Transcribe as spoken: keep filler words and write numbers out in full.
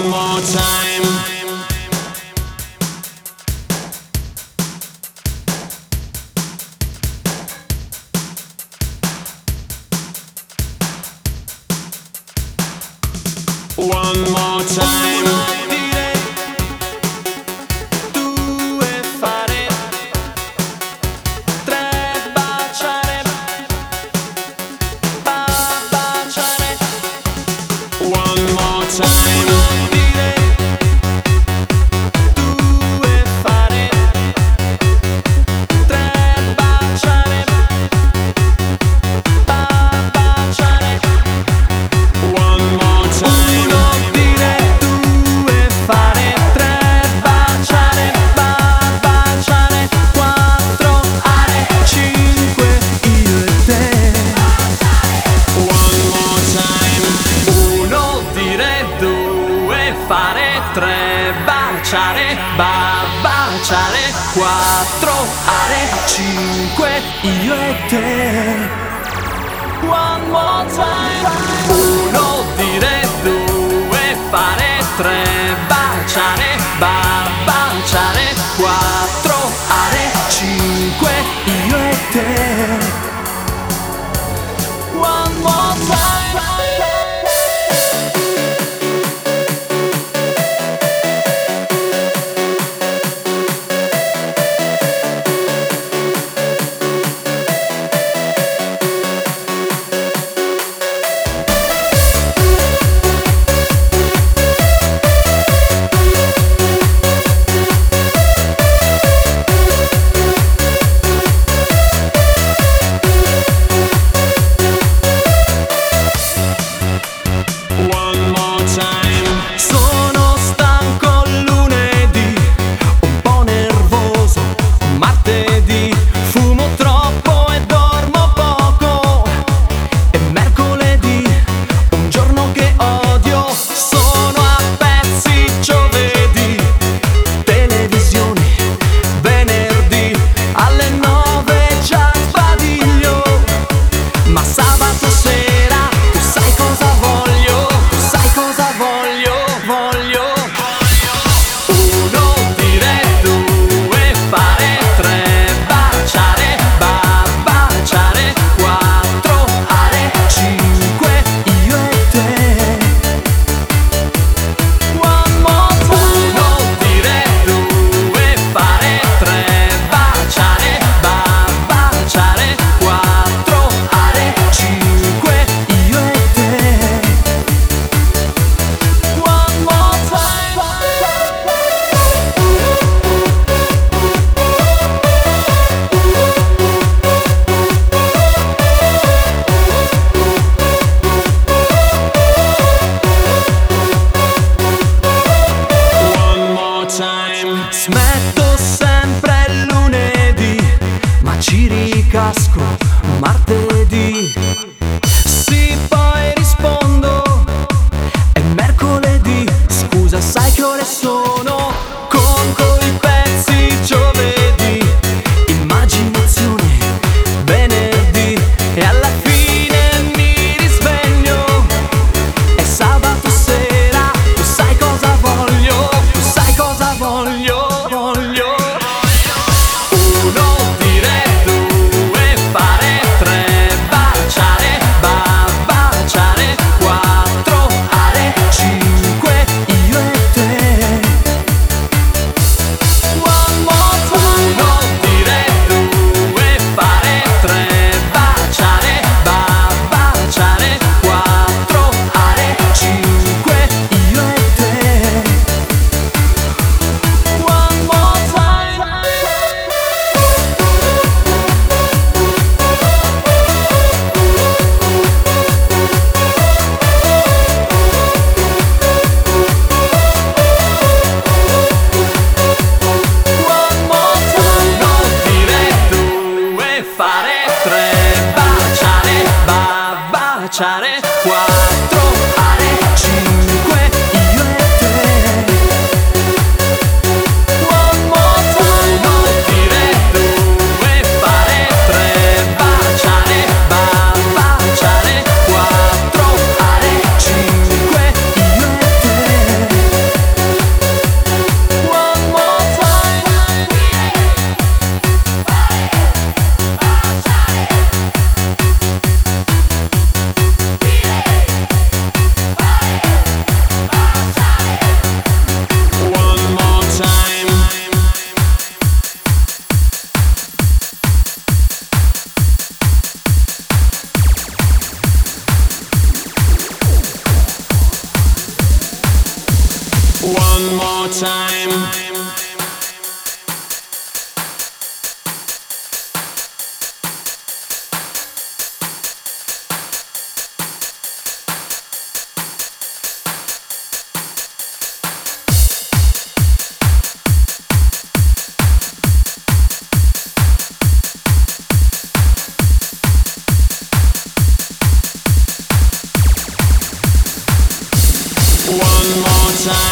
One more time. One more time. Due fare, tre baciare, ba baciare. One more time. Due fare, tre baciare, ba baciare. One more time. Fare tre, baciare, ba, baciare, quattro, are, cinque, io e te. One more time. Uno, dire due, fare tre, baciare, ba, baciare, quattro, are, cinque, io e te. One more time. Smetto sempre il lunedì, ma ci ricasco martedì. Sì, poi rispondo, è mercoledì. Scusa, sai che ore sono? Conto i pezzi giovedì, immaginazione venerdì, e alla fine mi risveglio, è sabato sera. Tu sai cosa voglio, tu sai cosa voglio. Baciare, quattro, are, cinque, io e te. One more time. Uno, dire due, fare tre, baciare, ba, baciare, quattro, are, cinque, io e te. One more time. One more time.